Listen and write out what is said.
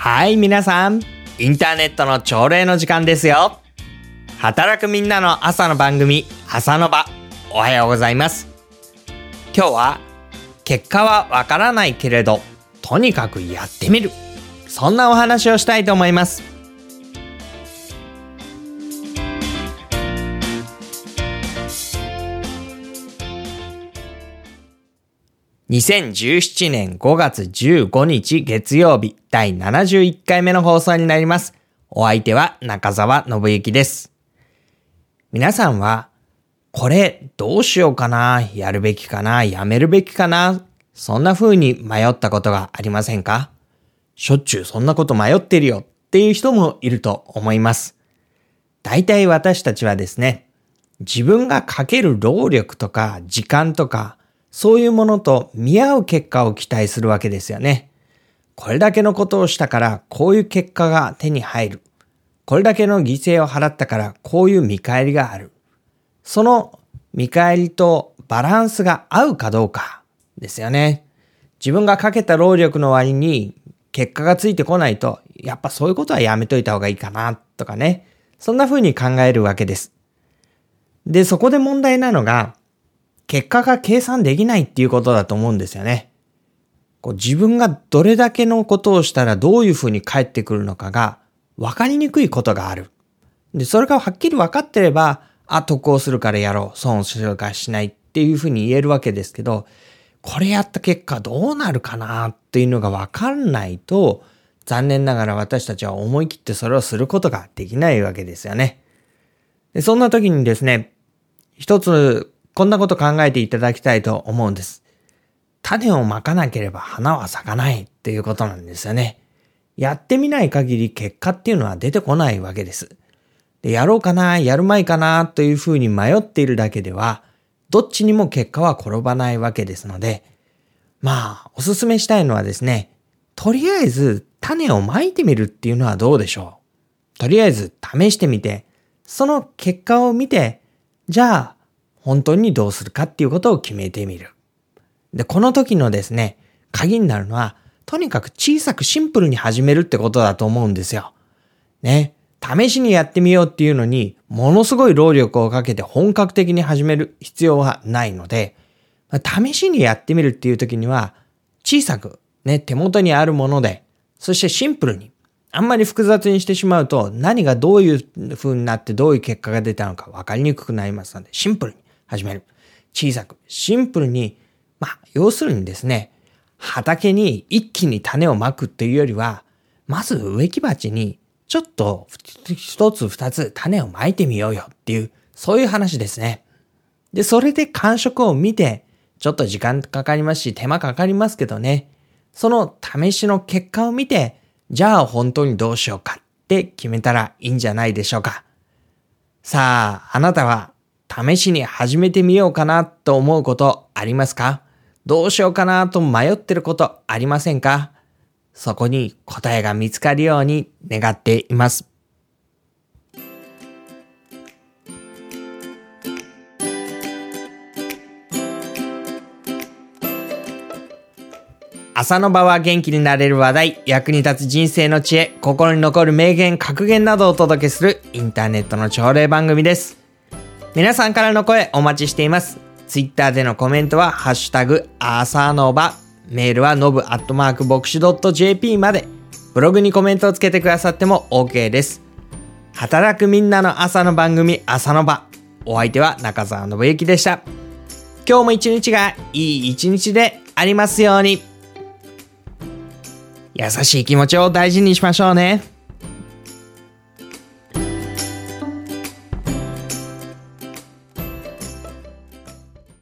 はい、皆さん、インターネットの朝礼の時間ですよ。働くみんなの朝の番組、朝の場、おはようございます。今日は、結果はわからないけれど、とにかくやってみる。そんなお話をしたいと思います。2017年5月15日月曜日第71回目の放送になります。お相手は中澤信之です。皆さんは、これどうしようかな、やるべきかな、やめるべきかな、そんな風に迷ったことがありませんか？しょっちゅうそんなこと迷ってるよっていう人もいると思います。大体私たちはですね、自分がかける労力とか時間とか、そういうものと見合う結果を期待するわけですよね。これだけのことをしたからこういう結果が手に入る。これだけの犠牲を払ったからこういう見返りがある。その見返りとバランスが合うかどうかですよね。自分がかけた労力の割に結果がついてこないと、やっぱそういうことはやめといた方がいいかなとかね。そんな風に考えるわけです。で、そこで問題なのが、結果が計算できないっていうことだと思うんですよね。自分がどれだけのことをしたらどういうふうに返ってくるのかが分かりにくいことがある。で、それがはっきり分かってれば、得をするからやろう、損をするからしないっていうふうに言えるわけですけど、これやった結果どうなるかなっていうのが分かんないと、残念ながら私たちは思い切ってそれをすることができないわけですよね。で、そんな時にですね、一つこんなこと考えていただきたいと思うんです。種をまかなければ花は咲かないっていうことなんですよね。やってみない限り結果っていうのは出てこないわけです。で、やろうかな、やるまいかなというふうに迷っているだけでは、どっちにも結果は転ばないわけですので、おすすめしたいのはですね、とりあえず種をまいてみるっていうのはどうでしょう。とりあえず試してみて、その結果を見て、じゃあ、本当にどうするかっていうことを決めてみる。で、この時のですね、鍵になるのは、とにかく小さくシンプルに始めるってことだと思うんですよ。ね。試しにやってみようっていうのに、ものすごい労力をかけて本格的に始める必要はないので、試しにやってみるっていう時には、小さく、ね、手元にあるもので、そしてシンプルに、あんまり複雑にしてしまうと、何がどういう風になってどういう結果が出たのか分かりにくくなりますので、シンプルに始める。小さく、シンプルに、要するにですね、畑に一気に種をまくっていうよりは、まず植木鉢にちょっと一つ二つ種をまいてみようよっていう、そういう話ですね。で、それで感触を見て、ちょっと時間かかりますし、手間かかりますけどね、その試しの結果を見て、じゃあ本当にどうしようかって決めたらいいんじゃないでしょうか。さあ、あなたは試しに始めてみようかなと思うことありますか？どうしようかなと迷ってることありませんか？そこに答えが見つかるように願っています。朝の場は元気になれる話題、役に立つ人生の知恵、心に残る名言、格言などをお届けするインターネットの朝礼番組です。皆さんからの声お待ちしています。ツイッターでのコメントはハッシュタグ朝の場、メールはnobu@boxu.jp まで、ブログにコメントをつけてくださっても OK です。働くみんなの朝の番組、朝の場、お相手は中澤信之でした。今日も一日がいい一日でありますように。優しい気持ちを大事にしましょうね。